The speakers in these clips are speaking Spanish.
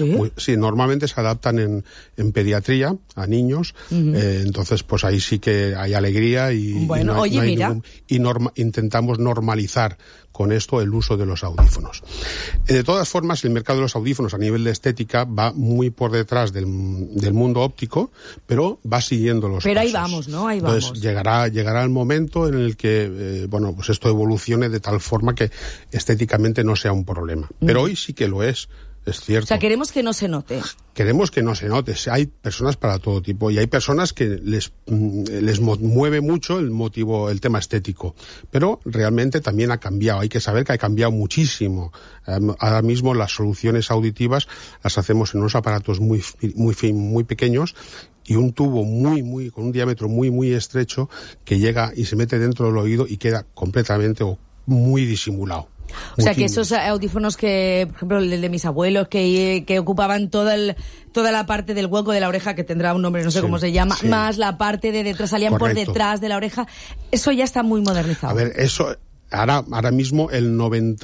sí? Sí, normalmente se adaptan en pediatría a niños, entonces pues ahí sí que hay alegría y, bueno, intentamos normalizar con esto el uso de los audífonos. De todas formas, el mercado de los audífonos a nivel de estética va muy por detrás del mundo óptico, pero va siguiendo los pasos. Ahí vamos, ¿no? Ahí vamos. Entonces llegará el momento en el que, pues esto evolucione de tal forma que estéticamente no sea un problema. Pero hoy sí que lo es cierto. O sea, queremos que no se note. Queremos que no se note. Hay personas para todo tipo y hay personas que les mueve mucho el tema estético. Pero realmente también ha cambiado. Hay que saber que ha cambiado muchísimo. Ahora mismo las soluciones auditivas las hacemos en unos aparatos muy pequeños y un tubo con un diámetro muy estrecho que llega y se mete dentro del oído y queda completamente o muy disimulado. O sea, que esos audífonos que, por ejemplo, el de mis abuelos, que ocupaban toda la parte del hueco de la oreja, que tendrá un nombre, no sé cómo se llama, más la parte de detrás, salían por detrás de la oreja, eso ya está muy modernizado. A ver, eso... Ahora mismo el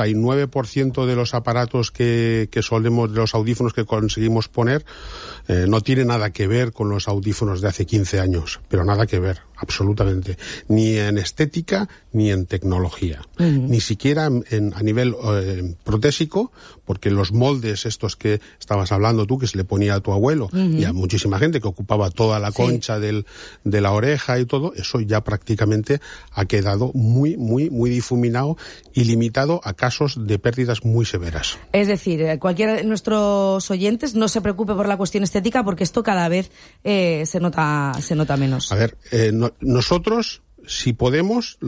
99% de los aparatos que solemos, de los audífonos que conseguimos poner, no tiene nada que ver con los audífonos de hace 15 años, pero nada que ver, absolutamente. Ni en estética, ni en tecnología. Ni siquiera a nivel protésico, porque los moldes estos que estabas hablando tú, que se le ponía a tu abuelo, y a muchísima gente que ocupaba toda la concha de la oreja y todo, eso ya prácticamente ha quedado muy difuminado y limitado a casos de pérdidas muy severas. Es decir, cualquiera de nuestros oyentes no se preocupe por la cuestión estética porque esto cada vez se nota menos. A ver, nosotros si podemos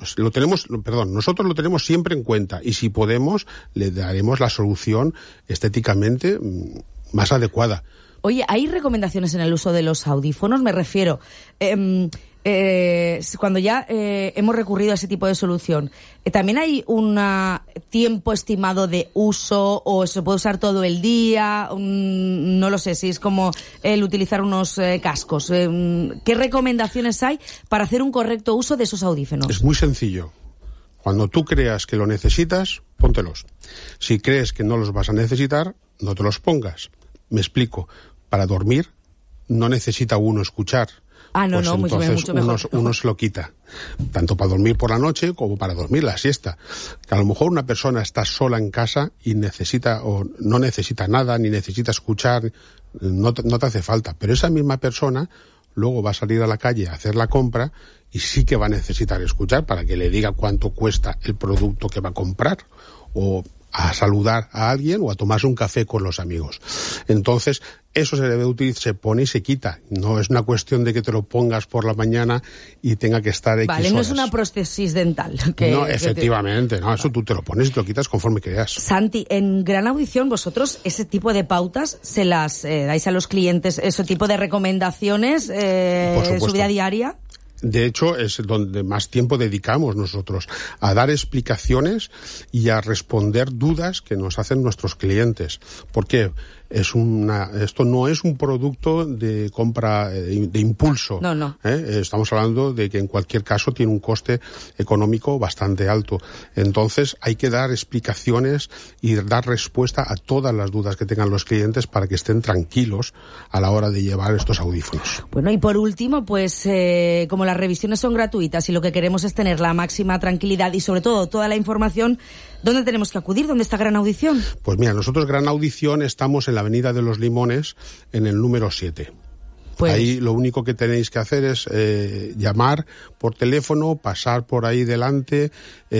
nosotros lo tenemos siempre en cuenta y si podemos le daremos la solución estéticamente más adecuada. Oye, ¿hay recomendaciones en el uso de los audífonos? Me refiero, cuando ya hemos recurrido a ese tipo de solución, ¿también hay un tiempo estimado de uso o se puede usar todo el día? No lo sé, si es como el utilizar unos cascos. ¿Qué recomendaciones hay para hacer un correcto uso de esos audífonos? Es muy sencillo. Cuando tú creas que lo necesitas, póntelos. Si crees que no los vas a necesitar, no te los pongas. Me explico. Para dormir no necesita uno escuchar. No, entonces mucho mejor. Uno se lo quita. Tanto para dormir por la noche como para dormir la siesta. Que a lo mejor una persona está sola en casa y necesita o no necesita nada, ni necesita escuchar, no te hace falta. Pero esa misma persona luego va a salir a la calle a hacer la compra y sí que va a necesitar escuchar para que le diga cuánto cuesta el producto que va a comprar o a saludar a alguien o a tomarse un café con los amigos. Entonces, eso se debe utilizar, se pone y se quita. No es una cuestión de que te lo pongas por la mañana y tenga que estar X horas. No es una prótesis dental. No, efectivamente, no, eso tú te lo pones y te lo quitas conforme creas. Santi, en Gran Audición vosotros ese tipo de pautas se las dais a los clientes, ese tipo de recomendaciones en su vida diaria. De hecho, es donde más tiempo dedicamos nosotros, a dar explicaciones y a responder dudas que nos hacen nuestros clientes. ¿Por qué? Esto no es un producto de compra de impulso. No. Estamos hablando de que en cualquier caso tiene un coste económico bastante alto. Entonces hay que dar explicaciones y dar respuesta a todas las dudas que tengan los clientes para que estén tranquilos a la hora de llevar estos audífonos. Bueno, y por último, pues como las revisiones son gratuitas y lo que queremos es tener la máxima tranquilidad y sobre todo toda la información, ¿dónde tenemos que acudir? ¿Dónde está Gran Audición? Pues mira, nosotros Gran Audición estamos en la Avenida de los Limones, en el número 7. Pues ahí lo único que tenéis que hacer es llamar por teléfono, pasar por ahí delante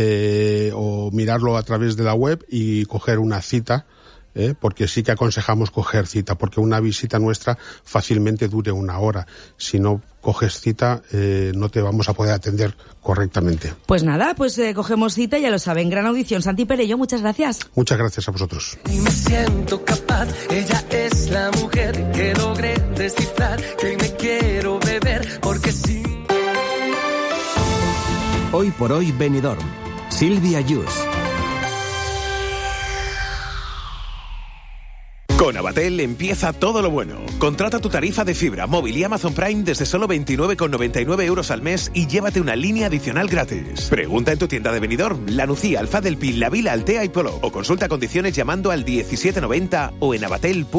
o mirarlo a través de la web y coger una cita. Porque sí que aconsejamos coger cita, porque una visita nuestra fácilmente dure 1 hora. Si no coges cita, no te vamos a poder atender correctamente. Pues nada, cogemos cita, ya lo saben. Gran Audición. Santi Perello, muchas gracias. Muchas gracias a vosotros. Y me siento capaz, ella es la mujer que logré descifrar, que me quiero beber, porque sí. Hoy por hoy Benidorm. Silvia Yus. Con Avatel empieza todo lo bueno. Contrata tu tarifa de fibra, móvil y Amazon Prime desde solo 29,99 euros al mes y llévate una línea adicional gratis. Pregunta en tu tienda de Benidorm, La Nucía, Alfa del Pi, La Vila, Altea y Polo. O consulta condiciones llamando al 1790 o en avatel.com.